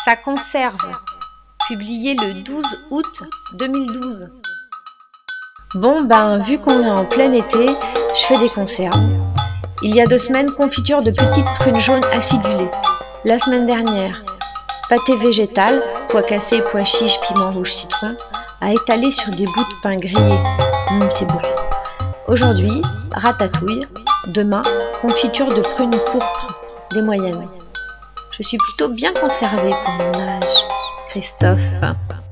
Sa conserve, publié le 12 août 2012. Bon vu qu'on est en plein été, je fais des conserves. Il y a 2 semaines, confiture de petites prunes jaunes acidulées. La semaine dernière, pâté végétal, pois cassés, pois chiches, piment rouge, citron, à étaler sur des bouts de pain grillés. C'est bon. Aujourd'hui, ratatouille. Demain, confiture de prunes pourpres, des moyennes. Je suis plutôt bien conservée pour mon âge. Christophe.